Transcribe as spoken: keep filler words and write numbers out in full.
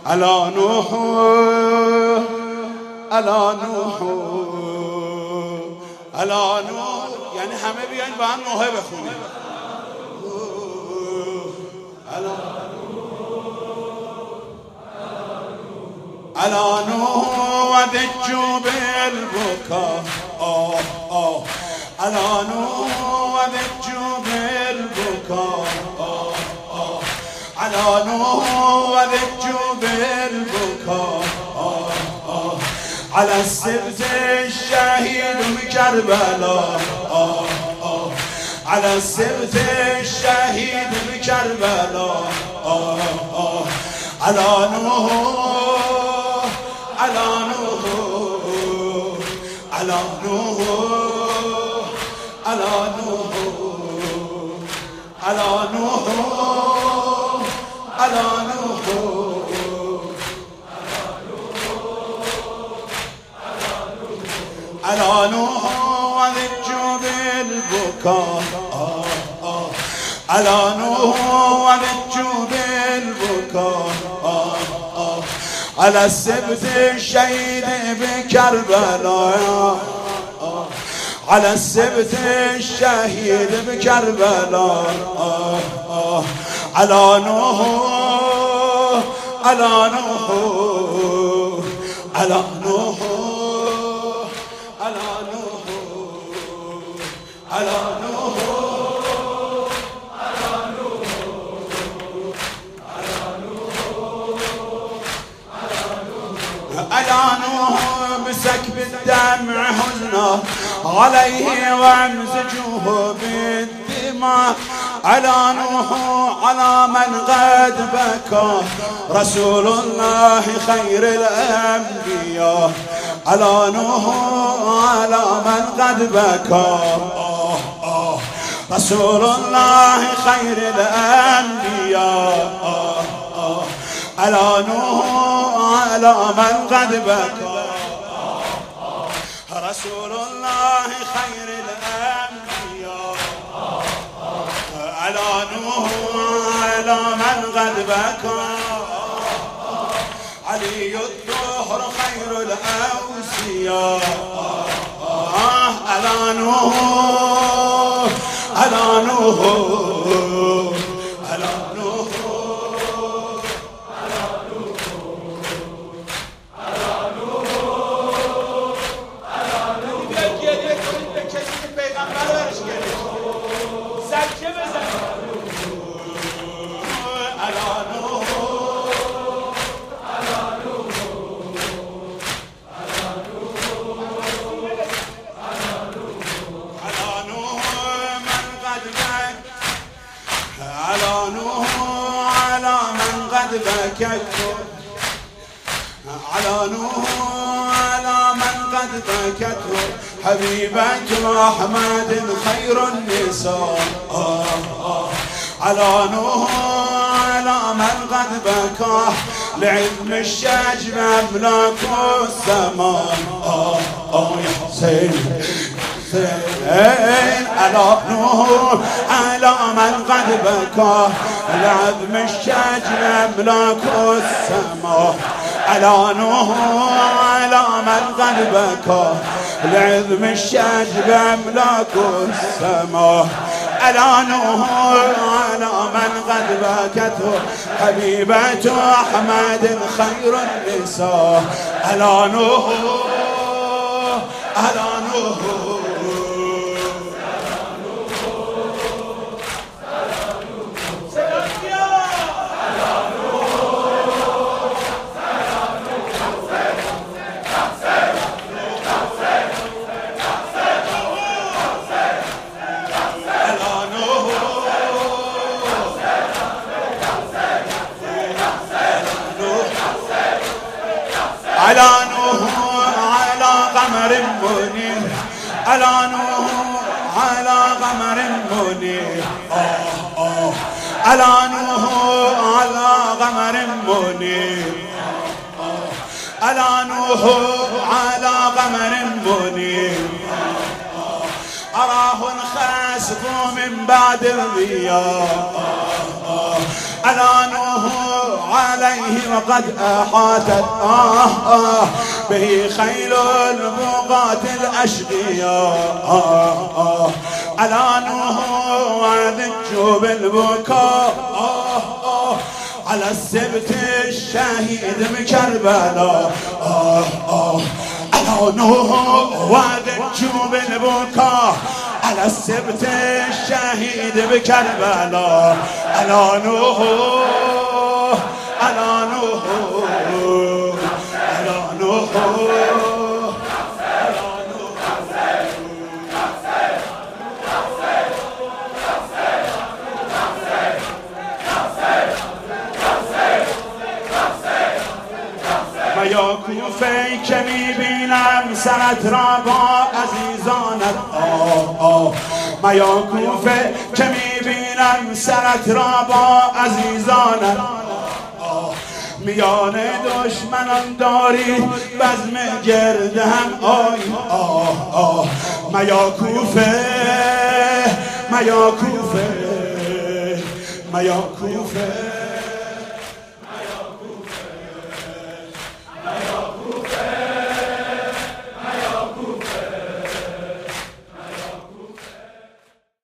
على نوح على نوح على نوح. يعني همه بیاین با هم نوحه بخونیم. على نوح ودجوا بالبكاء آه آه على نوح ودجوا بالبكاء آه آه على نوح ودجوا بالبكاء آه آه على السبت الشهيد بكربلاء آه آه على السبت الشهيد بكربلاء آه آه على نوح على نوح على نوح على نوح على نوح على نوح على نوح وذجوا بالبكاء آه آه على نوح وذجوا بالبكاء آه آه على السبت الشهيد بكربلاء آه على السبت الشهيد بكربلاء آه آه على نوح على نوح على نوح على نوح على نوح على نوح بسكب الدمع حزنا عليه وامزجوه بالدماء على نوح على من قد بكى رسول الله خير الأنبياء على نوح على من قد بكى آه آه رسول الله خير الأنبياء آه آه على نوح على من قد بكى رسول الله خير الأنبياء على نوح على من قد بكى علي الدهر خير الأوصياء على نوح على نوح على نوح بكيت على نوح على من قد بكته حبيبة أحمد خير النساء آه آه على نوح على من قد بكاه لعلم الشجر أملاك السماء آه آه يا حسين على نوح على من قد بكى لعظم الشجر أملاك السماء على نوح على من قد بكى لعظم الشجر أملاك السماء على نوح على من قد بكته حبيبة أحمد خير النساء على نوح على نوح على نوح على قمر منير على نوح على قمر منير آه آه على نوح على قمر منير آه على نوح على قمر منير آه أراه الخسف من بعد الضياء آه آه على نوح عليه وقد أحاطت آه آه به خيل البغاة الأشقياء آه آه على نوح ذج بالبكاء آه آه على السبت الشهيد بكربلاء آه آه على نوح وذج بالبكاء على السبت الشهيد بكربلاء على نوح على نوح على نوح یا کوفه که میبینم سرت را با عزیزانت آه آه میا کوفه که میبینم سرت را با عزیزانت آه میان دشمنان داری بزم گرد هم آی آه آه میا کوفه میا کوفه میا کوفه